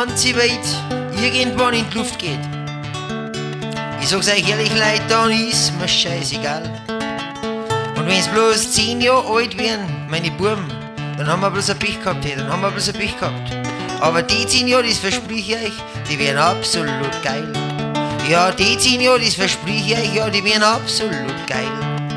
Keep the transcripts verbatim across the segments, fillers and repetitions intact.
ganze Welt irgendwann in die Luft geht. Ich sag's euch ehrlich, Leute, dann ist mir scheißegal. Und wenn's bloß zehn Jahre alt wären, meine Buben, dann haben wir bloß ein Pech gehabt, hey, dann haben wir bloß ein Pech gehabt. Aber die zehn Jahre, das versprich ich euch, die wären absolut geil. Ja, die zehn Jahre, das versprich ich euch, ja, die wären absolut geil.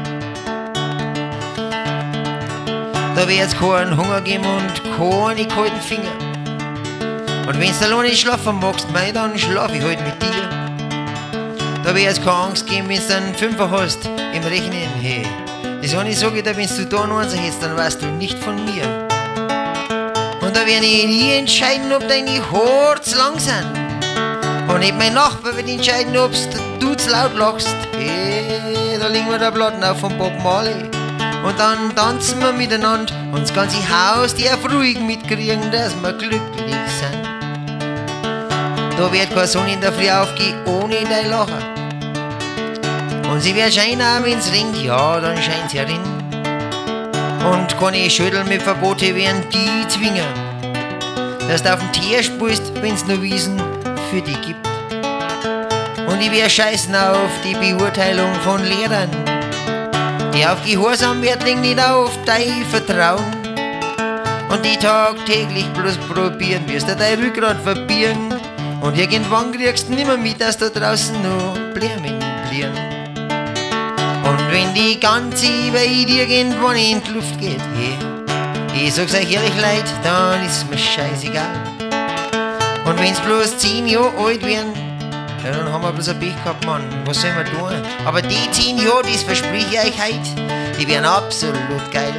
Da wird's keinen Hunger geben und keine kalten Finger. Und wenn's da alleine schlafen magst, mei, dann schlaf ich halt mit dir. Da wird's keine Angst geben, wenn's dann Fünfer hast im Rechnen, hey. Das eine sag ich dir, wenn's du da noch eins hättest, dann weißt du nicht von mir. Und da werd ich nie entscheiden, ob deine Haare zu lang sind. Und nicht mein Nachbar wird entscheiden, ob du zu laut lachst. Hey, da legen wir der Platten auf von Bob Marley. Und dann tanzen wir miteinander und das ganze Haus darf ruhig mitkriegen, dass wir glücklich sind. Da wird keine Sonne in der Früh aufgehen ohne dein Lachen. Und sie wird scheinen, auch wenn's regnet, ja, dann scheint's herin. Und keine Schüttel mit Verbote werden die zwingen, dass du auf den Tier spielst, wenn's nur Wiesen für dich gibt. Und ich wär scheißen auf die Beurteilung von Lehrern, die auf Gehorsam Wert legen, nicht auf dein Vertrauen. Und die tagtäglich bloß probieren, wirst du dein Rückgrat verbieren. Und irgendwann kriegst du nimmer mit, dass da draußen noch Blämen blieren. Und wenn die ganze Welt irgendwann in die Luft geht, hey, ich sag's euch ehrlich, Leute, dann ist mir scheißegal. Und wenn's bloß zehn Jahre alt wären, ja, dann haben wir bloß ein Pech gehabt, Mann. Was sollen wir tun? Aber die zehn Jahre, das versprich ich euch heute, die wären absolut geil.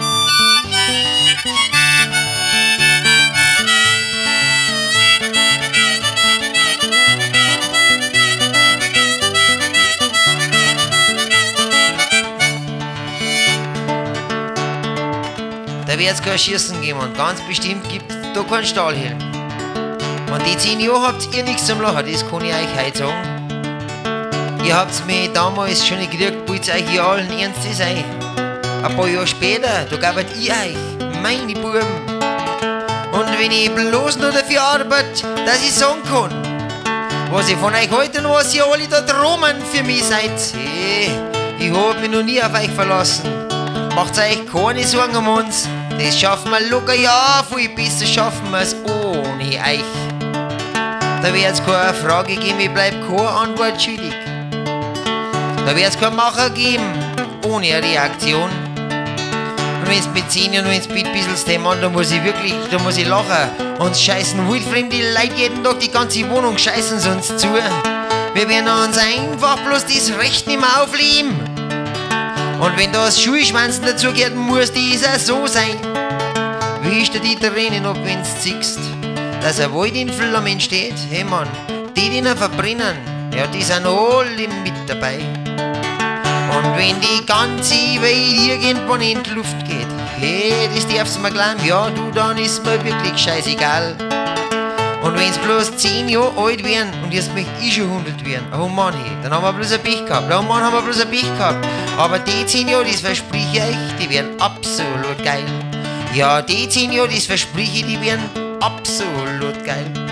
Da wird's kein Schießen geben und ganz bestimmt gibt's da keinen Stahlhelm. Und die zehn Jahre habt ihr nichts zum Lachen, das kann ich euch heute sagen. Ihr habt's mich damals schon gekriegt, wollt euch ja allen Ernstes ein. Ein paar Jahre später, da gabet ich euch, meine Buben. Und wenn ich bloß nur dafür arbeite, dass ich sagen kann, was ich von euch halte und was ihr alle da droben für mich seid. Hey, ich hab mich noch nie auf euch verlassen. Macht euch keine Sorgen um uns. Das schaffen wir locker, ja, viel besser schaffen wir's ohne euch. Da wird's keine Frage geben, ich bleib keine Antwort schuldig. Da wird's kein Macher geben, ohne eine Reaktion. Und wenn's mit zehn und wenn's mit ein bisschen Stemmen, da muss ich wirklich, da muss ich lachen. Uns scheißen wildfremde Leute jeden Tag, die ganze Wohnung scheißen sie uns zu. Wir werden uns einfach bloß das Recht nicht mehr aufleben. Und wenn das Schulschwanzen dazu gehört, muss dieser so sein. Wisch dir die Tränen ab, wenn's zickst, dass ein Wald in Flammen steht. Hey Mann, die, die ihn verbrennen, ja, die sind alle mit dabei. Und wenn die ganze Welt irgendwann in die Luft geht, hey, das darfst du mir glauben, ja, du, dann ist mir wirklich scheißegal. Und wenn's bloß zehn Jahre alt wären und jetzt möchte ich schon hundert werden, oh Mann, hey, dann haben wir bloß ein Pech gehabt. Oh Mann, haben wir bloß ein Pech gehabt. Aber die zehn Jahre, das versprich ich euch, die wären absolut geil. Ja, die zehn Jahre, das versprich ich, die wären absolut geil.